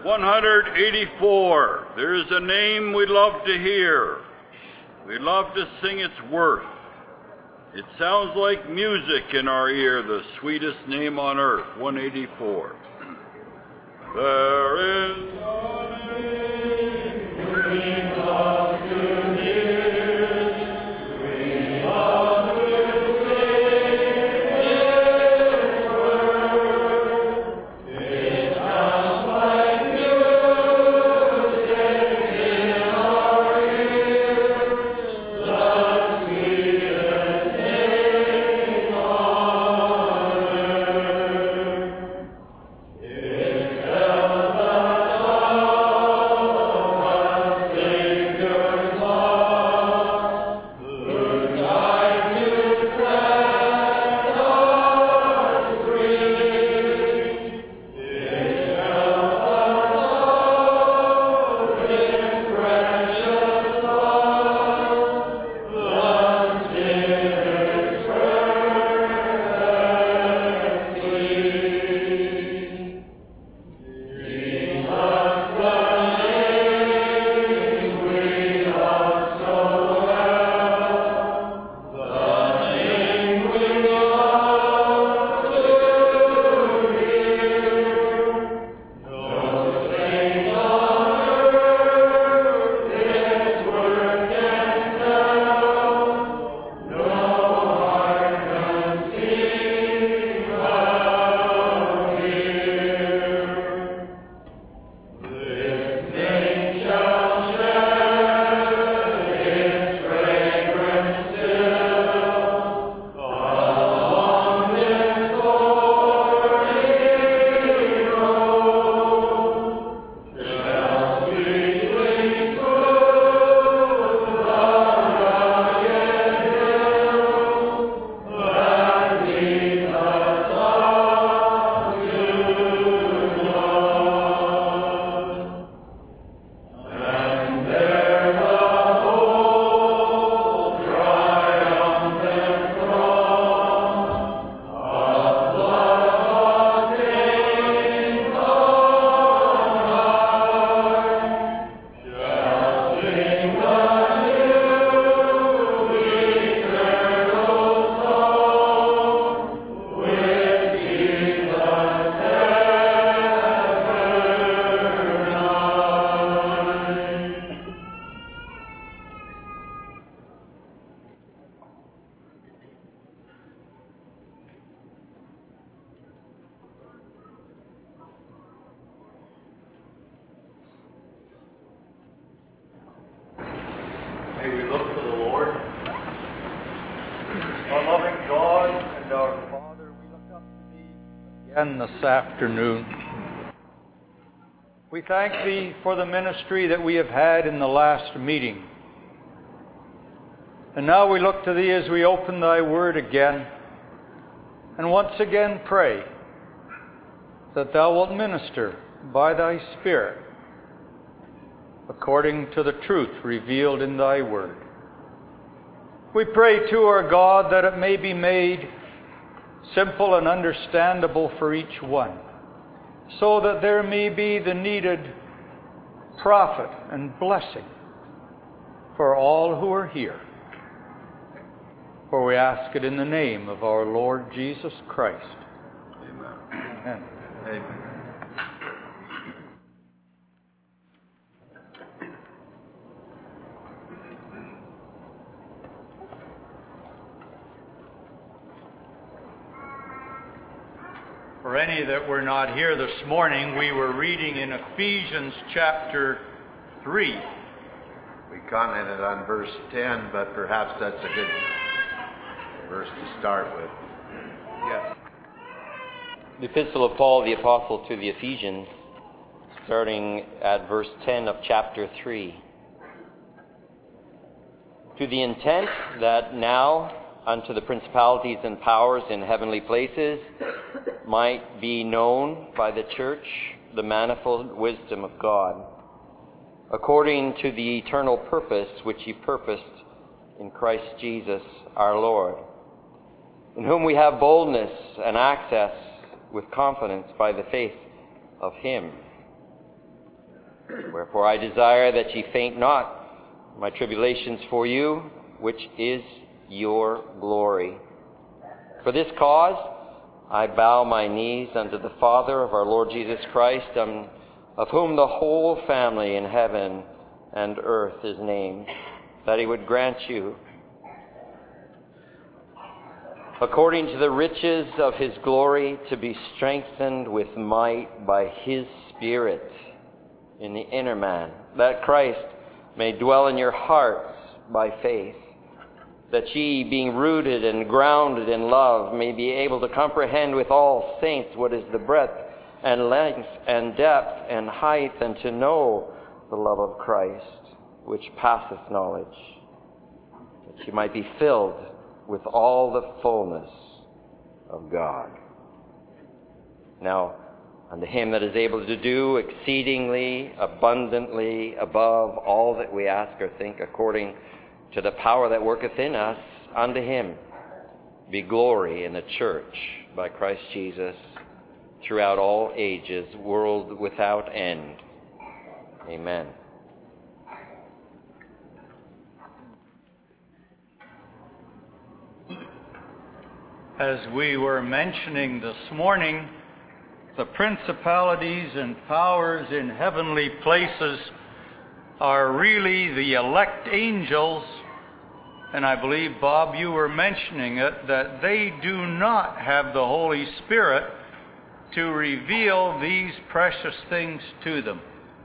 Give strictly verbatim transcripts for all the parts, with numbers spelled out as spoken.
one eighty-four. There is a name we love to hear. We love to sing its worth. It sounds like music in our ear, the sweetest name on earth, one eighty-four. There is a name we love to hear. We love to sing its worth. It sounds like music in our ears, the sweetest name on earth. It tells us of our Savior's love, who died to set us free. It tells us of His precious blood, the sinner's perfect plea. Jesus, the name we love so well, the name we love to hear. No saint on earth its worth can tell, no heart conceive how dear. This name shall shed its fragrance still along this thorny road, shall sweetly smooth the rugged hill that leads us up to God. And there the whole triumphant throng of blood-bought saints on high shall sing the new eternal song with Jesus ever nigh. May we look to the Lord. Our loving God and our Father, we look up to Thee again this afternoon. We thank Thee for the ministry that we have had in the last meeting. And now we look to Thee as we open Thy Word again, and once again pray that Thou wilt minister by Thy Spirit according to the truth revealed in Thy Word. We pray too, our God, that it may be made simple and understandable for each one, so that there may be the needed profit and blessing for all who are here. For we ask it in the name of our Lord Jesus Christ. Amen. Amen. Amen. For any that were not here this morning, we were reading in Ephesians chapter three. We commented on verse ten, but perhaps that's a good verse to start with. Yes. The Epistle of Paul the Apostle to the Ephesians, starting at verse ten of chapter three. To the intent that now unto the principalities and powers in heavenly places might be known by the church the manifold wisdom of God, according to the eternal purpose which He purposed in Christ Jesus our Lord, in whom we have boldness and access with confidence by the faith of Him. Wherefore I desire that ye faint not my tribulations for you, which is your glory. For this cause I bow my knees unto the Father of our Lord Jesus Christ, um, of whom the whole family in heaven and earth is named, that he would grant you, according to the riches of his glory, to be strengthened with might by his Spirit in the inner man, that Christ may dwell in your hearts by faith, that ye, being rooted and grounded in love, may be able to comprehend with all saints what is the breadth and length and depth and height, and to know the love of Christ, which passeth knowledge, that ye might be filled with all the fullness of God. Now, unto him that is able to do exceedingly abundantly above all that we ask or think, according to the power that worketh in us, unto him be glory in the church by Christ Jesus throughout all ages, world without end. Amen. As we were mentioning this morning, the principalities and powers in heavenly places are really the elect angels, and I believe, Bob, you were mentioning it, that they do not have the Holy Spirit to reveal these precious things to them.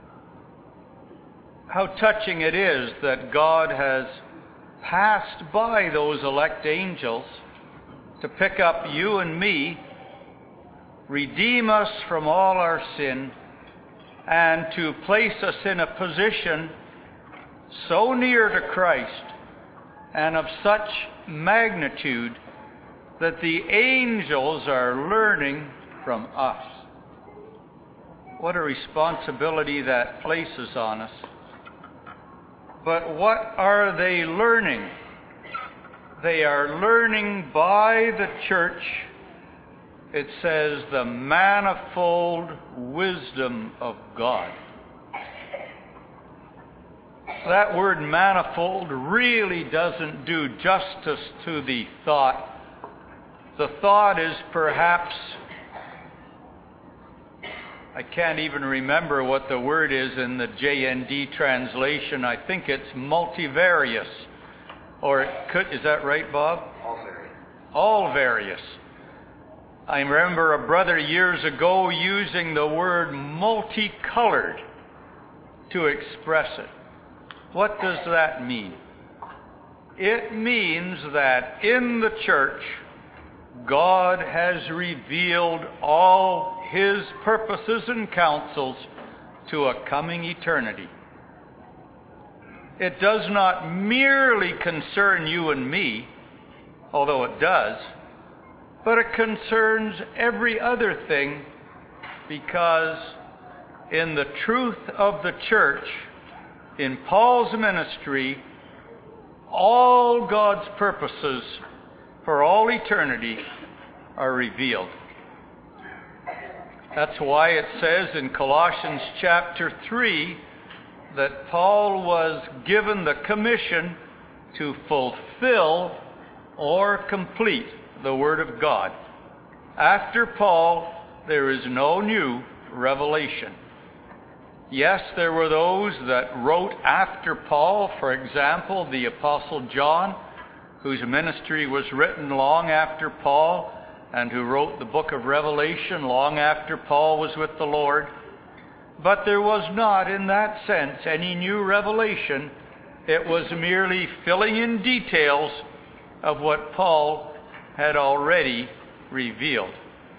How touching it is that God has passed by those elect angels to pick up you and me, redeem us from all our sin, and to place us in a position so near to Christ and of such magnitude that the angels are learning from us. What a responsibility that places on us. But what are they learning? They are learning by the church, it says, the manifold wisdom of God. That word manifold really doesn't do justice to the thought. The thought is perhaps, I can't even remember what the word is in the J N D translation. I think it's multivarious. Or it could, is that right, Bob? All various. All various. I remember a brother years ago using the word multicolored to express it. What does that mean? It means that in the church, God has revealed all his purposes and counsels to a coming eternity. It does not merely concern you and me, although it does, but it concerns every other thing, because in the truth of the church, in Paul's ministry, all God's purposes for all eternity are revealed. That's why it says in Colossians chapter three that Paul was given the commission to fulfill or complete the Word of God. After Paul, there is no new revelation. Yes, there were those that wrote after Paul, for example, the Apostle John, whose ministry was written long after Paul, and who wrote the book of Revelation long after Paul was with the Lord. But there was not, in that sense, any new revelation. It was merely filling in details of what Paul had already revealed.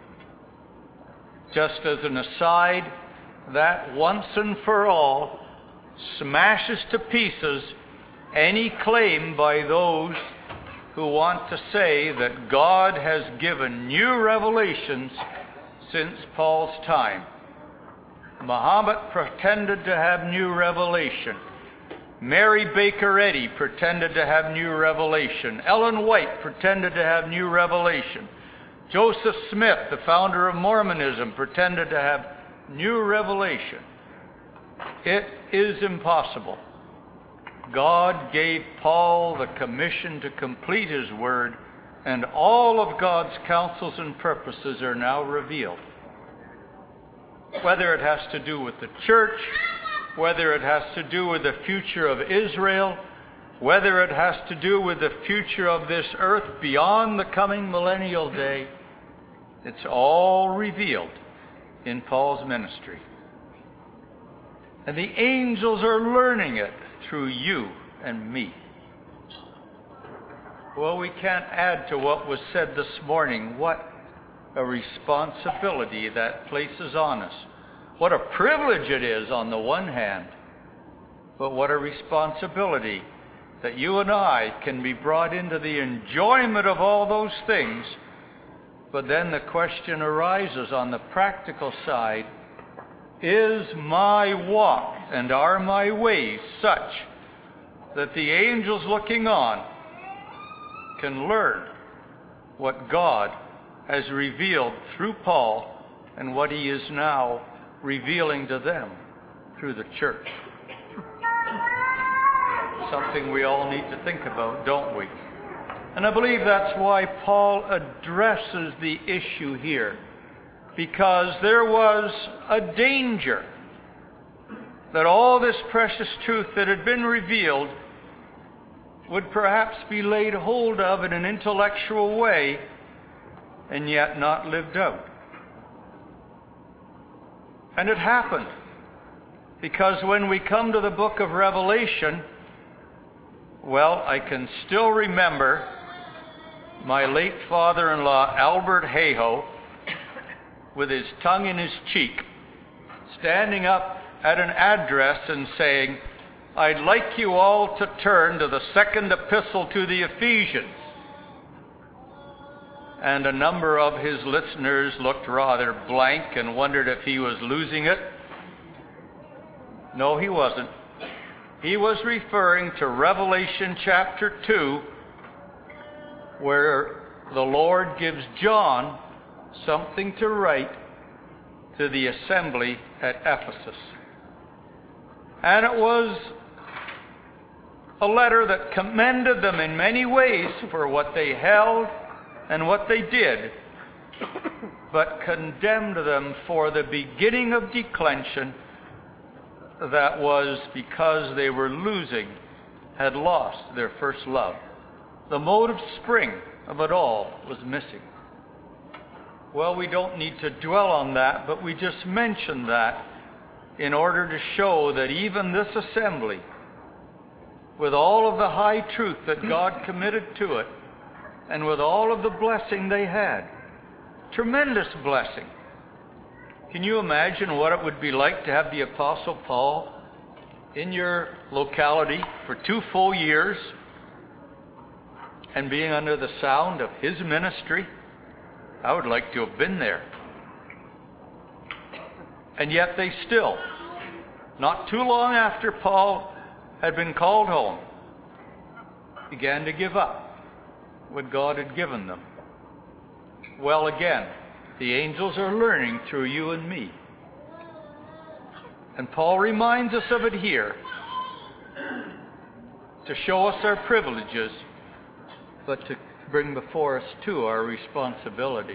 Just as an aside, that once and for all smashes to pieces any claim by those who want to say that God has given new revelations since Paul's time. Muhammad pretended to have new revelation. Mary Baker Eddy pretended to have new revelation. Ellen White pretended to have new revelation. Joseph Smith, the founder of Mormonism, pretended to have new revelation. it is impossible. God gave Paul the commission to complete his word, and all of God's counsels and purposes are now revealed. Whether it has to do with the church, whether it has to do with the future of Israel, whether it has to do with the future of this earth beyond the coming millennial day, it's all revealed in Paul's ministry. And the angels are learning it through you and me. Well, we can't add to what was said this morning. What a responsibility that places on us. What a privilege it is on the one hand, but what a responsibility that you and I can be brought into the enjoyment of all those things. But then the question arises on the practical side, is my walk and are my ways such that the angels looking on can learn what God has revealed through Paul and what he is now revealing to them through the church? Something we all need to think about, don't we? And I believe that's why Paul addresses the issue here, because there was a danger that all this precious truth that had been revealed would perhaps be laid hold of in an intellectual way and yet not lived out. And it happened, because when we come to the book of Revelation, well, I can still remember my late father-in-law, Albert Hayhoe, with his tongue in his cheek, standing up at an address and saying, "I'd like you all to turn to the second epistle to the Ephesians." And a number of his listeners looked rather blank and wondered if he was losing it. No, he wasn't. He was referring to Revelation chapter two, where the Lord gives John something to write to the assembly at Ephesus. And it was a letter that commended them in many ways for what they held and what they did, but condemned them for the beginning of declension that was because they were losing, had lost their first love. The motive spring of it all was missing. Well, we don't need to dwell on that, but we just mention that in order to show that even this assembly, with all of the high truth that God committed to it, and with all of the blessing they had, tremendous blessing. Can you imagine what it would be like to have the Apostle Paul in your locality for two full years and being under the sound of his ministry? I would like to have been there. And yet they still, not too long after Paul had been called home, began to give up what God had given them. Well, again, the angels are learning through you and me. And Paul reminds us of it here to show us our privileges, but to bring before us too our responsibility.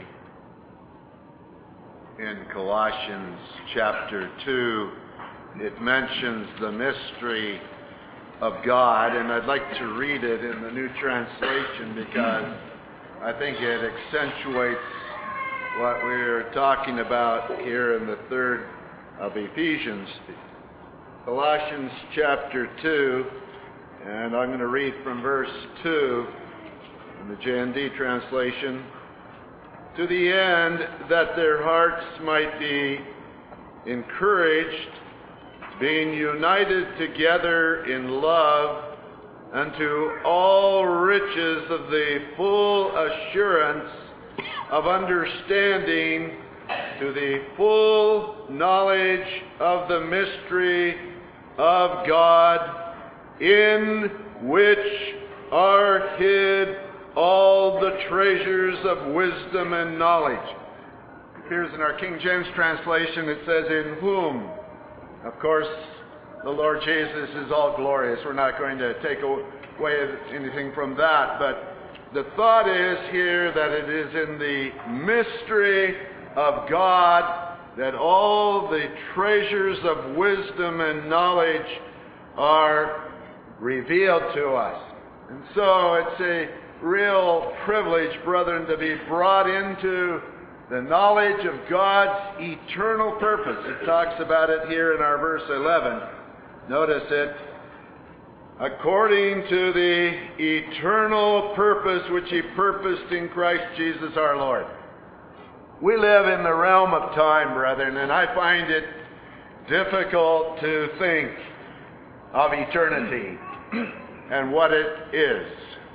In Colossians chapter two, it mentions the mystery of God, and I'd like to read it in the New Translation because I think it accentuates what we're talking about here in the third of Ephesians. Colossians chapter two, and I'm going to read from verse two in the J N D translation. To the end that their hearts might be encouraged, being united together in love, unto all riches of the full assurance of understanding, to the full knowledge of the mystery of God, in which are hid all the treasures of wisdom and knowledge. It appears in our King James translation, it says, in whom. Of course, the Lord Jesus is all glorious. We're not going to take away anything from that, but the thought is here that it is in the mystery of God that all the treasures of wisdom and knowledge are revealed to us. And so it's a real privilege, brethren, to be brought into the knowledge of God's eternal purpose. It talks about it here in our verse eleven. Notice it. According to the eternal purpose which he purposed in Christ Jesus our Lord. We live in the realm of time, brethren, and I find it difficult to think of eternity and what it is.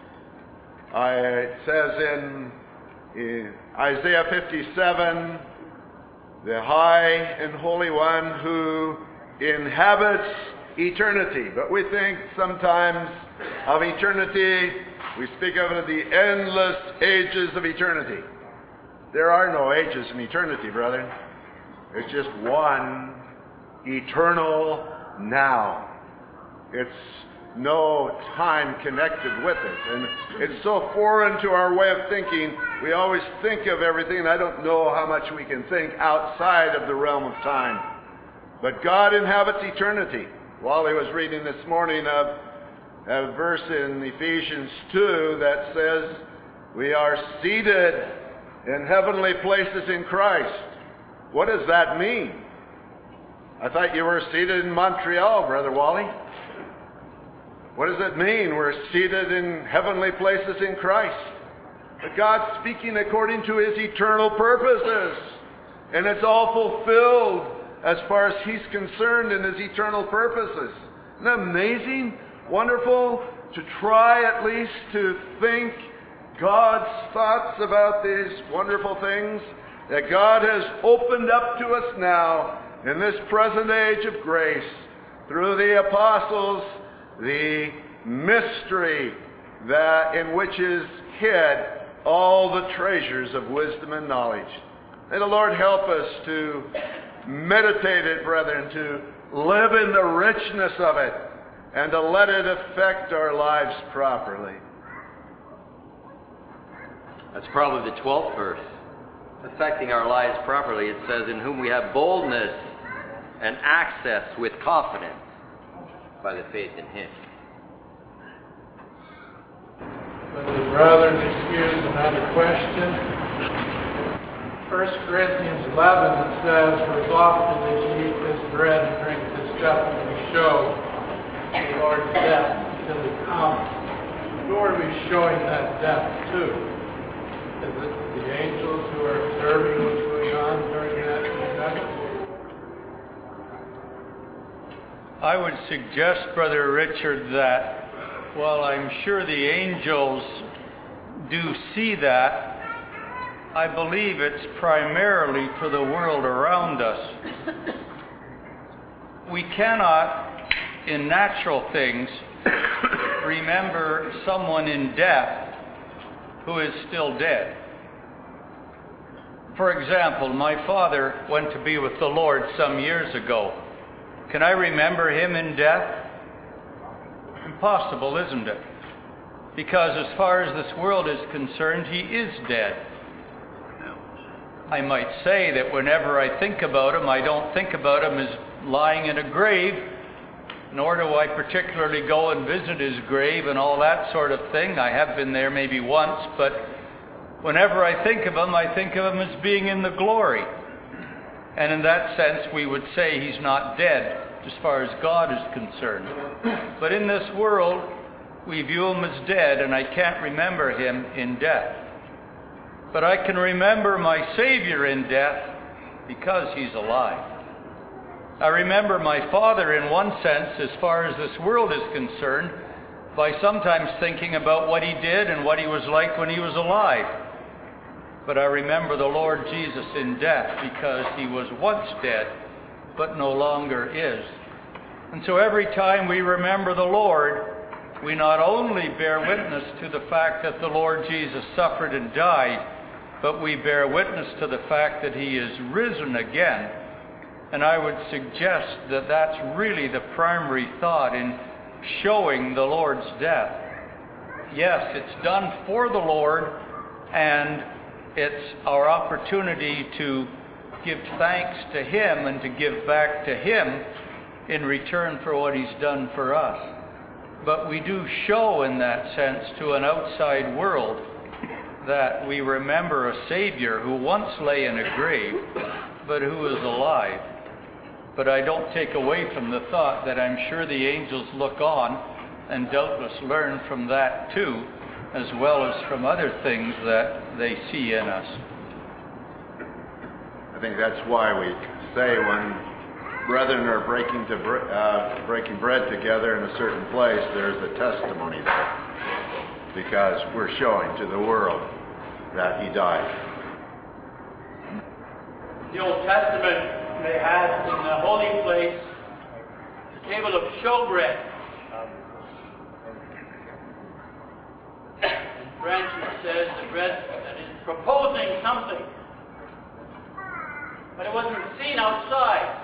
I, it says in, in Isaiah fifty-seven, the high and holy one who inhabits eternity. But we think sometimes of eternity, we speak of it as the endless ages of eternity. There are no ages in eternity, brethren. It's just one eternal now. It's no time connected with it. And it's so foreign to our way of thinking. We always think of everything, and I don't know how much we can think outside of the realm of time. But God inhabits eternity. Wally was reading this morning of a verse in Ephesians two that says, we are seated in heavenly places in Christ. What does that mean? I thought you were seated in Montreal, Brother Wally. What does it mean? We're seated in heavenly places in Christ. But God's speaking according to his eternal purposes. And it's all fulfilled as far as he's concerned in his eternal purposes. Isn't that amazing? Wonderful to try at least to think God's thoughts about these wonderful things that God has opened up to us now in this present age of grace through the apostles, the mystery that in which is hid all the treasures of wisdom and knowledge. May the Lord help us to meditate it, brethren, to live in the richness of it, and to let it affect our lives properly. That's probably the twelfth verse. Affecting our lives properly, it says, in whom we have boldness and access with confidence by the faith in him. Would the brethren excuse another question? First Corinthians eleven, it says, for as often as ye eat this bread and drink this cup, we show the Lord's death until he comes. Who are we showing that death to? Is it the angels who are observing what's going on during that event? I would suggest, Brother Richard, that while I'm sure the angels do see that, I believe it's primarily for the world around us. We cannot, in natural things, remember someone in death who is still dead. For example, my father went to be with the Lord some years ago. Can I remember him in death? Impossible, isn't it? Because as far as this world is concerned, he is dead. I might say that whenever I think about him, I don't think about him as lying in a grave, nor do I particularly go and visit his grave and all that sort of thing. I have been there maybe once, but whenever I think of him, I think of him as being in the glory. And in that sense, we would say he's not dead as far as God is concerned. But in this world, we view him as dead, and I can't remember him in death. But I can remember my Savior in death because he's alive. I remember my father in one sense, as far as this world is concerned, by sometimes thinking about what he did and what he was like when he was alive. But I remember the Lord Jesus in death because he was once dead, but no longer is. And so every time we remember the Lord, we not only bear witness to the fact that the Lord Jesus suffered and died, but we bear witness to the fact that he is risen again. And I would suggest that that's really the primary thought in showing the Lord's death. Yes, it's done for the Lord, and it's our opportunity to give thanks to Him and to give back to Him in return for what He's done for us. But we do show in that sense to an outside world that we remember a Savior who once lay in a grave, but who is alive. But I don't take away from the thought that I'm sure the angels look on and doubtless learn from that too, as well as from other things that they see in us. I think that's why we say when brethren are breaking to bre- uh, breaking bread together in a certain place, there's a testimony there, because we're showing to the world that He died. The Old Testament, they had in the holy place the table of showbread. Francis says the bread that is proposing something, but it wasn't seen outside.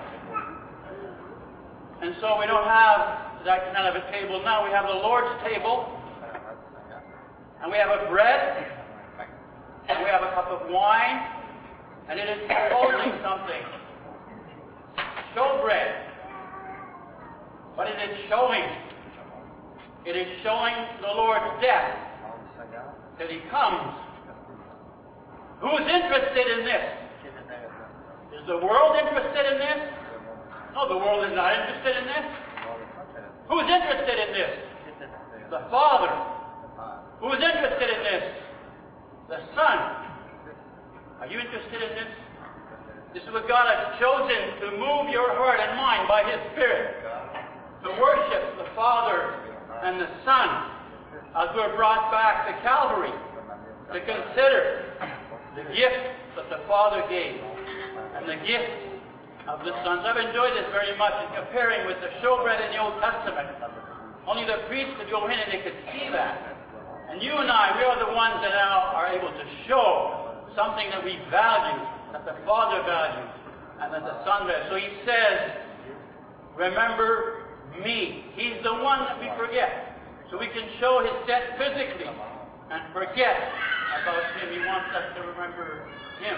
And so we don't have that kind of a table now. We have the Lord's table, and we have a bread, and we have a cup of wine, and it is proposing something. Showbread. What is it showing? It is showing the Lord's death till He comes. Who's interested in this? Is the world interested in this? No, the world is not interested in this. Who's interested in this? The Father. Who's interested in this? The Son. Are you interested in this? This is what God has chosen to move your heart and mind by His Spirit. To worship the Father and the Son as we're brought back to Calvary. To consider the gift that the Father gave and the gift of the sons. I've enjoyed this very much in comparing with the showbread in the Old Testament. Only the priest could go in and they could see that. And you and I, we are the ones that now are able to show something that we value, that the Father values, and that the Son values. So He says, remember me. He's the one that we forget. So we can show His death physically and forget about Him. He wants us to remember Him.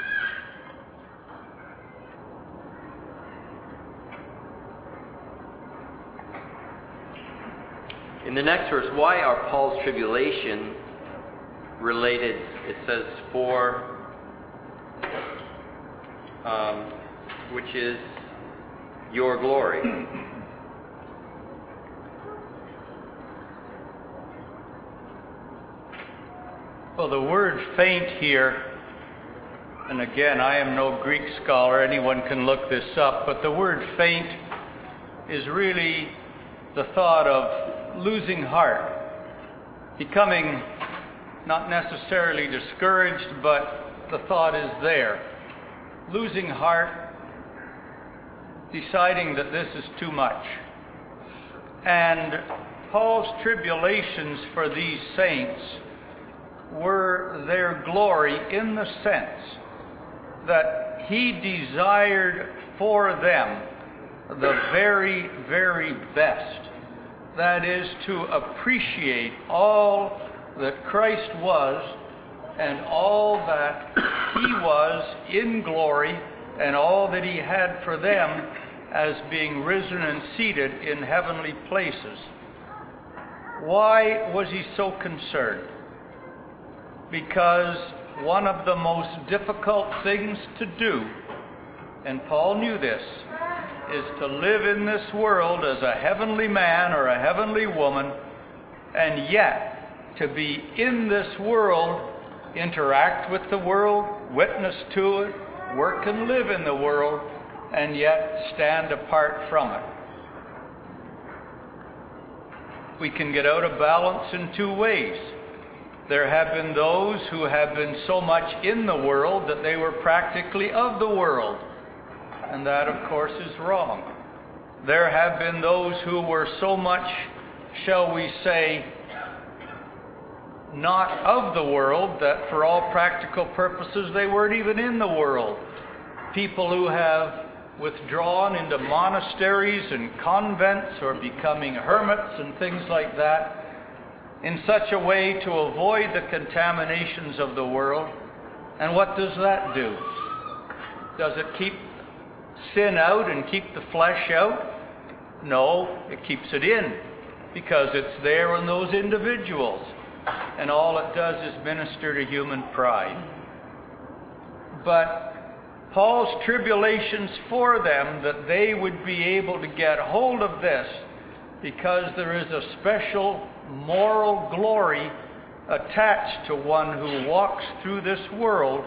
In the next verse, why are Paul's tribulation related? It says, for, um, which is your glory. Well, the word faint here, and again, I am no Greek scholar, anyone can look this up, but the word faint is really the thought of losing heart, becoming not necessarily discouraged, but the thought is there. Losing heart, deciding that this is too much. And Paul's tribulations for these saints were their glory in the sense that he desired for them the very, very best. That is, to appreciate all that Christ was and all that He was in glory and all that He had for them as being risen and seated in heavenly places. Why was he so concerned? Because one of the most difficult things to do, and Paul knew this, is to live in this world as a heavenly man or a heavenly woman, and yet to be in this world, interact with the world, witness to it, work and live in the world, and yet stand apart from it. We can get out of balance in two ways. There have been those who have been so much in the world that they were practically of the world. And that, of course, is wrong. There have been those who were so much, shall we say, not of the world that for all practical purposes they weren't even in the world. People who have withdrawn into monasteries and convents or becoming hermits and things like that in such a way to avoid the contaminations of the world. And what does that do? Does it keep sin out and keep the flesh out? No, it keeps it in, because it's there in those individuals. And all it does is minister to human pride. But Paul's tribulations for them, that they would be able to get hold of this, because there is a special moral glory attached to one who walks through this world,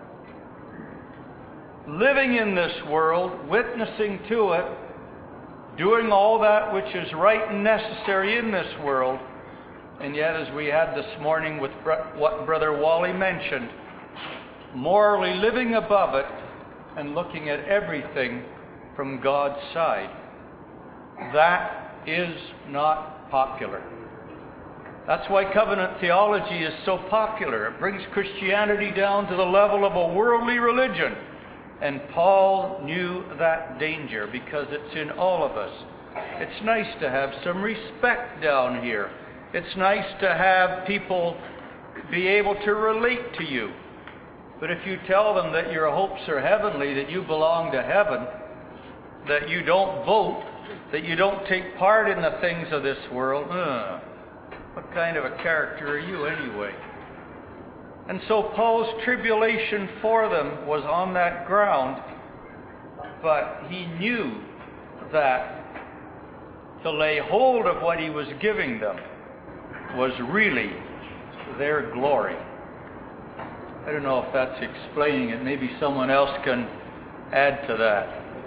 living in this world, witnessing to it, doing all that which is right and necessary in this world, and yet, as we had this morning with what Brother Wally mentioned, morally living above it and looking at everything from God's side. That is not popular. That's why covenant theology is so popular. It brings Christianity down to the level of a worldly religion. And Paul knew that danger, because it's in all of us. It's nice to have some respect down here. It's nice to have people be able to relate to you. But if you tell them that your hopes are heavenly, that you belong to heaven, that you don't vote, that you don't take part in the things of this world, uh, what kind of a character are you anyway? And so Paul's tribulation for them was on that ground, but he knew that to lay hold of what he was giving them was really their glory. I don't know if that's explaining it. Maybe someone else can add to that.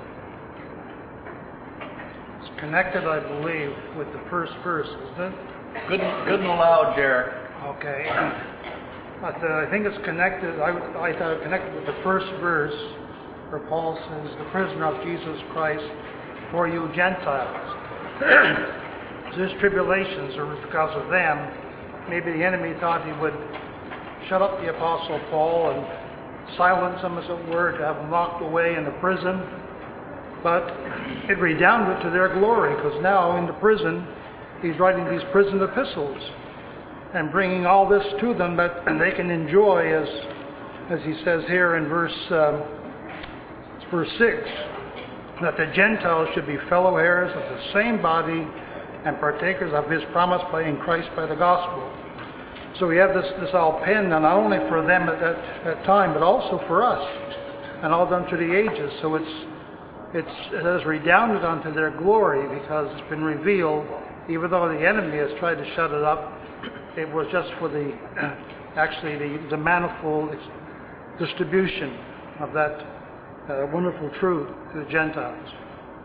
It's connected, I believe, with the first verse, isn't it? Good, good and loud, Derek. Okay. I said, I think it's connected, I, I thought it connected with the first verse, where Paul says, the prisoner of Jesus Christ for you Gentiles. So his tribulations are because of them. Maybe the enemy thought he would shut up the Apostle Paul and silence him, as it were, to have him locked away in the prison. But it redounded to their glory, because now in the prison, he's writing these prison epistles and bringing all this to them that they can enjoy, as as he says here in verse um, verse six, that the Gentiles should be fellow heirs of the same body and partakers of his promise by in Christ by the gospel. So we have this this all penned, not only for them at that, that time, but also for us, and all done through the ages. So it's it's it has redounded unto their glory, because it's been revealed, even though the enemy has tried to shut it up. It was just for the, actually, the, the manifold distribution of that uh, wonderful truth to the Gentiles.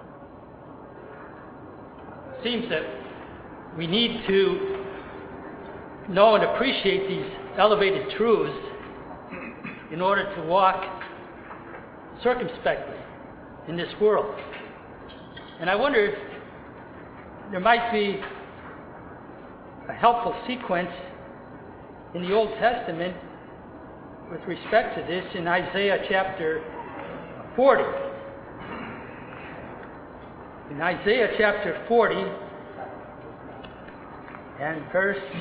It seems that we need to know and appreciate these elevated truths in order to walk circumspectly in this world. And I wonder if there might be a helpful sequence in the Old Testament with respect to this in Isaiah chapter forty. In Isaiah chapter forty and verse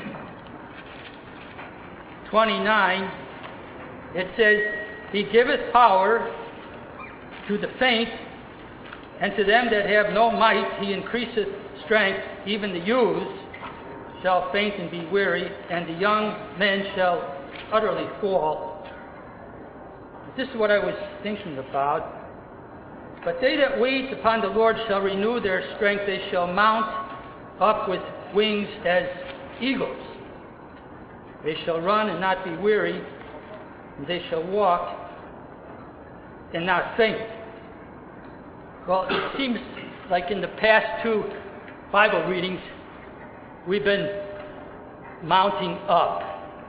twenty-nine, it says, He giveth power to the faint, and to them that have no might he increaseth strength. Even the youths shall faint and be weary, and the young men shall utterly fall. This is what I was thinking about. But they that wait upon the Lord shall renew their strength. They shall mount up with wings as eagles. They shall run and not be weary, and they shall walk and not faint. Well, it seems like in the past two Bible readings, we've been mounting up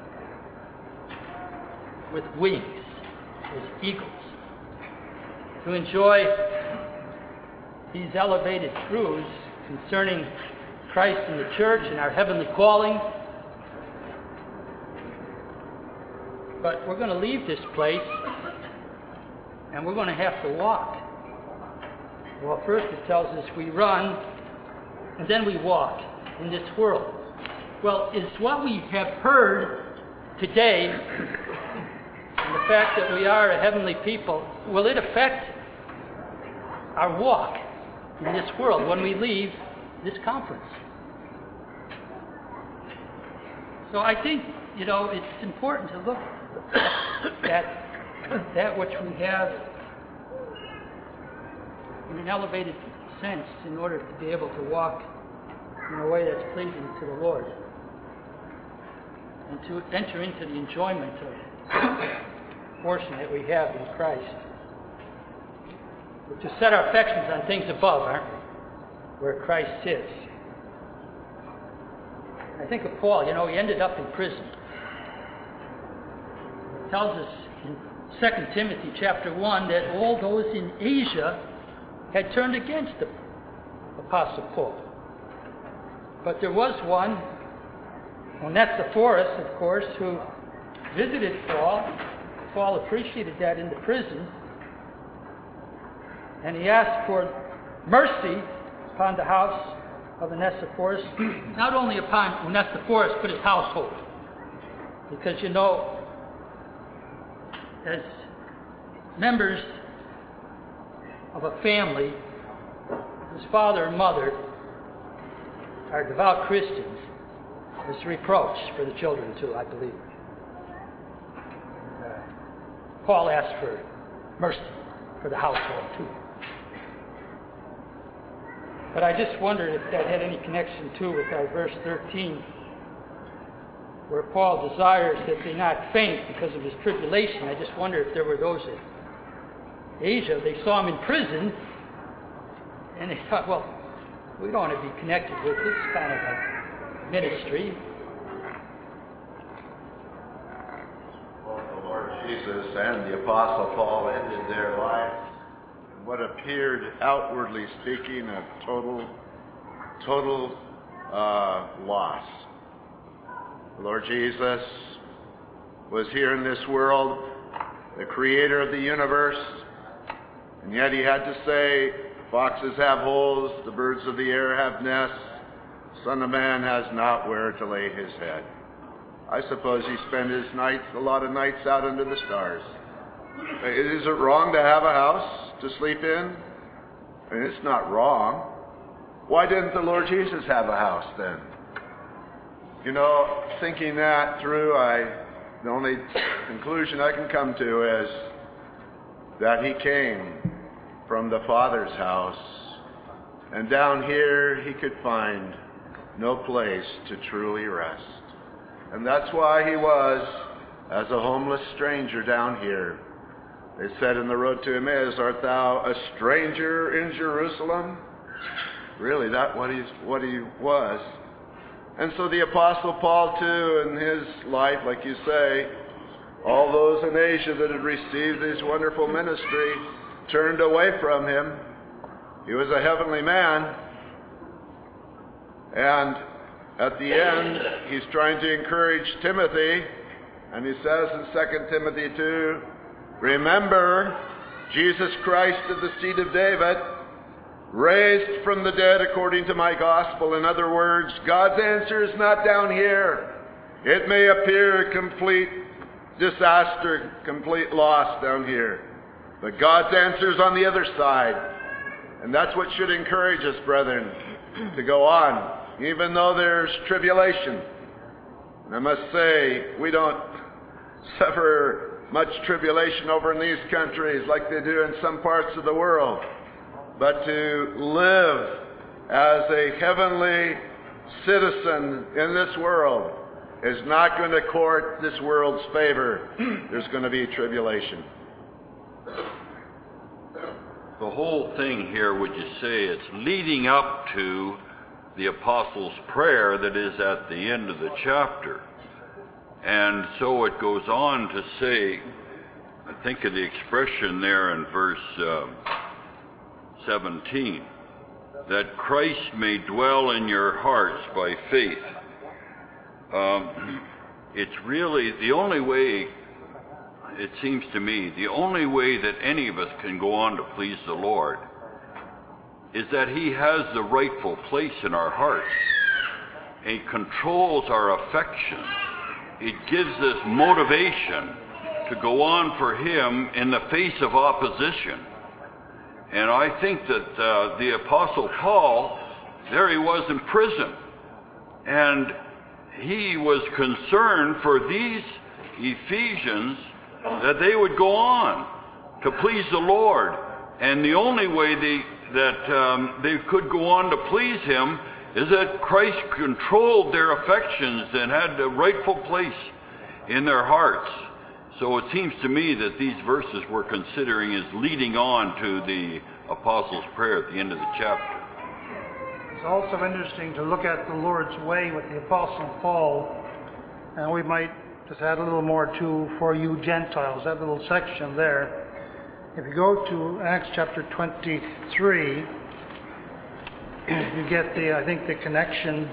with wings as eagles to enjoy these elevated truths concerning Christ and the church and our heavenly calling. But we're going to leave this place and we're going to have to walk. Well, first it tells us we run and then we walk in this world. Well, is what we have heard today, and the fact that we are a heavenly people, will it affect our walk in this world when we leave this conference? So I think, you know, it's important to look at that which we have in an elevated sense in order to be able to walk in a way that's pleasing to the Lord and to enter into the enjoyment of the portion that we have in Christ. We're to set our affections on things above, aren't we? Where Christ sits. I think of Paul, you know, he ended up in prison. It tells us in Second Timothy chapter one that all those in Asia had turned against the Apostle Paul. But there was one, Onesiphorus, of course, who visited Paul. Paul appreciated that in the prison. And he asked for mercy upon the house of Onesiphorus, not only upon Onesiphorus, but his household. Because, you know, as members of a family whose father and mother are devout Christians, there's reproach for the children too, I believe. Uh, Paul asked for mercy for the household too. But I just wondered if that had any connection too with our verse thirteen, where Paul desires that they not faint because of his tribulation. I just wonder if there were those in Asia, they saw him in prison, and they thought, well, we don't want to be connected with this kind of a ministry. Both the Lord Jesus and the Apostle Paul ended their lives in what appeared, outwardly speaking, a total, total uh, loss. The Lord Jesus was here in this world, the creator of the universe, and yet he had to say, foxes have holes, the birds of the air have nests, Son of Man has not where to lay his head. I suppose he spent his nights, a lot of nights out under the stars. Is it wrong to have a house to sleep in? I mean, it's not wrong. Why didn't the Lord Jesus have a house then? You know, thinking that through, I the only conclusion I can come to is that he came from the Father's house, and down here he could find no place to truly rest. And that's why he was as a homeless stranger down here. They said in the road to Emmaus, art thou a stranger in Jerusalem? Really, that what he, what he was. And so the Apostle Paul, too, in his life, like you say, all those in Asia that had received his wonderful ministry turned away from him. He was a heavenly man. And at the end, he's trying to encourage Timothy. And he says in Second Timothy two, remember Jesus Christ of the seed of David, raised from the dead according to my gospel. In other words, God's answer is not down here. It may appear complete disaster, complete loss down here. But God's answer is on the other side. And that's what should encourage us, brethren, to go on, even though there's tribulation. And I must say, we don't suffer much tribulation over in these countries like they do in some parts of the world. But to live as a heavenly citizen in this world is not going to court this world's favor. There's going to be tribulation. The whole thing here, would you say, it's leading up to the Apostles' prayer that is at the end of the chapter. And so it goes on to say, I think of the expression there in verse uh, seventeen, that Christ may dwell in your hearts by faith. Um, it's really the only way, it seems to me, the only way that any of us can go on to please the Lord is that he has the rightful place in our hearts. He controls our affections. It gives us motivation to go on for him in the face of opposition. And I think that uh, the Apostle Paul, there he was in prison. And he was concerned for these Ephesians that they would go on to please the Lord. And the only way they, that um, they could go on to please him is that Christ controlled their affections and had a rightful place in their hearts. So it seems to me that these verses we're considering is leading on to the Apostles' Prayer at the end of the chapter. It's also interesting to look at the Lord's way with the Apostle Paul, and we might just add a little more to for you Gentiles, that little section there. If you go to Acts chapter twenty-three, you get the, I think, the connection.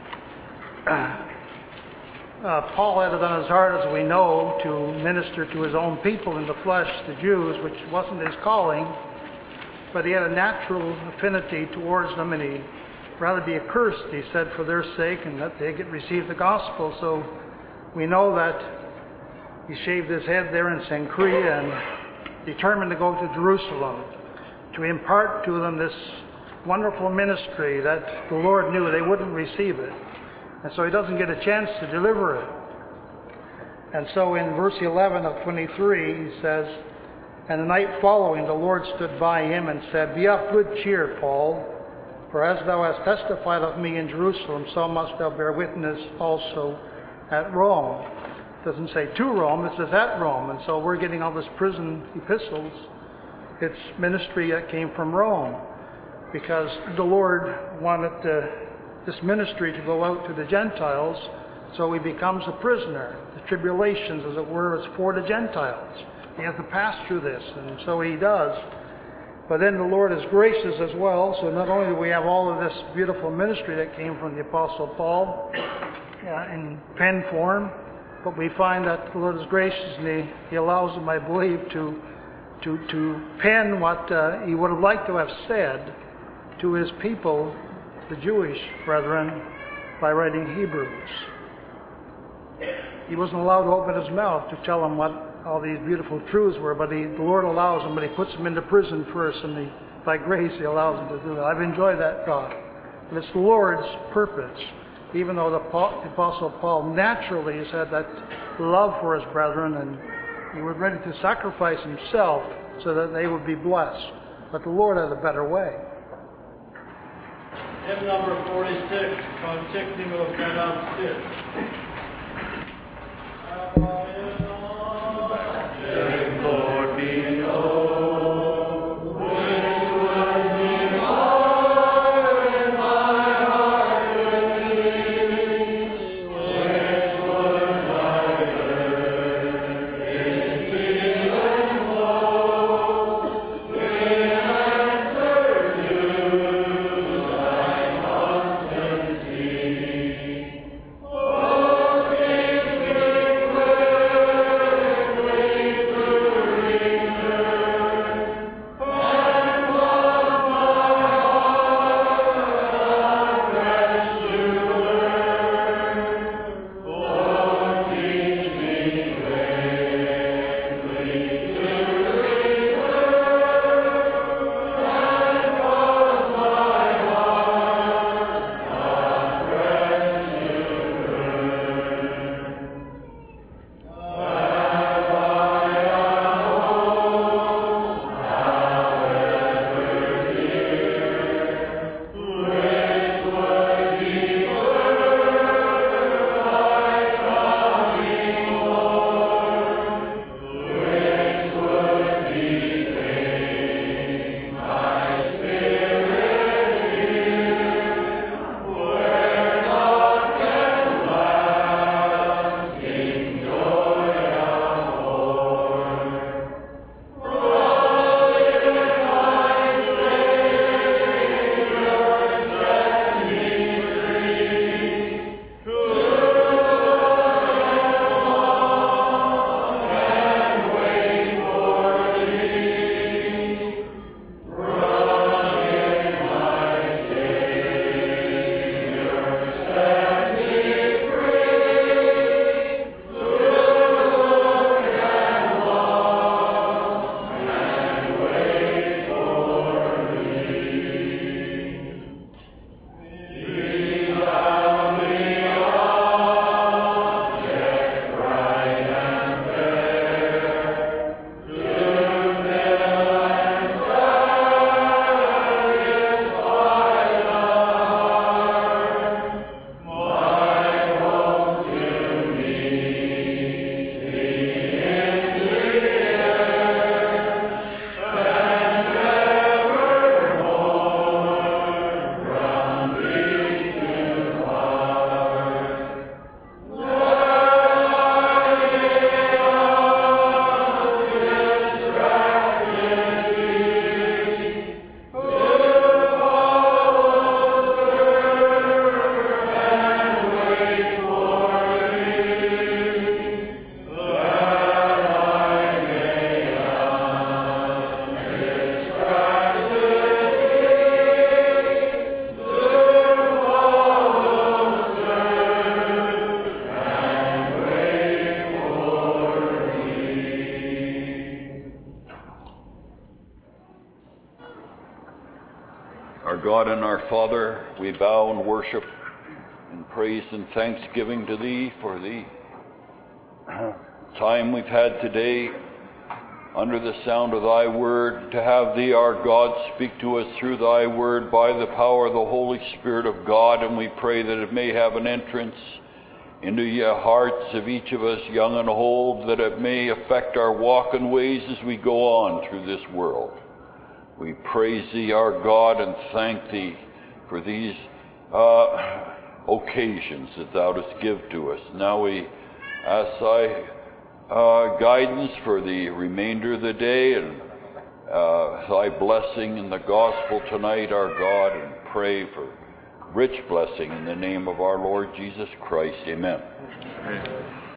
Uh, uh, Paul had it on his heart, as we know, to minister to his own people in the flesh, the Jews, which wasn't his calling, but he had a natural affinity towards them, and he rather be accursed, he said, for their sake, and that they could receive the gospel. So we know that he shaved his head there in Cenchrea and determined to go to Jerusalem to impart to them this wonderful ministry that the Lord knew they wouldn't receive it. And so he doesn't get a chance to deliver it. And so in verse eleven of twenty-three, he says, "And the night following, the Lord stood by him and said, Be of good cheer, Paul, for as thou hast testified of me in Jerusalem, so must thou bear witness also at Rome." It doesn't say to Rome, it says at Rome. And so we're getting all this prison epistles. It's ministry that came from Rome, because the Lord wanted uh, this ministry to go out to the Gentiles, so he becomes a prisoner. The tribulations, as it were, is for the Gentiles. He has to pass through this, and so he does. But then the Lord is gracious as well, so not only do we have all of this beautiful ministry that came from the Apostle Paul uh, in pen form, but we find that the Lord is gracious, and he, he allows him, I believe, to to to pen what uh, he would have liked to have said to his people, the Jewish brethren, by writing Hebrews. He wasn't allowed to open his mouth to tell them what all these beautiful truths were, but he, the Lord allows him, but he puts him into prison first, and he, by grace he allows him to do that. I've enjoyed that thought. But it's the Lord's purpose. Even though the, the Apostle Paul naturally has had that love for his brethren, and he was ready to sacrifice himself so that they would be blessed. But the Lord had a better way. Hymn number forty-six, Conticting of Canal Lord be known, which would be more in my heart with thee, which would like earth in healing flow, in answer to thy constancy. Oh, Our God and our Father, we bow and worship and praise and thanksgiving to Thee for the time we've had today under the sound of Thy Word, to have Thee, our God, speak to us through Thy Word by the power of the Holy Spirit of God, and we pray that it may have an entrance into the hearts of each of us, young and old, that it may affect our walk and ways as we go on through this world. We praise Thee, our God, and thank Thee for these uh, occasions that Thou dost give to us. Now we ask Thy uh, guidance for the remainder of the day, and uh, Thy blessing in the gospel tonight, our God, and pray for rich blessing in the name of our Lord Jesus Christ. Amen. Amen.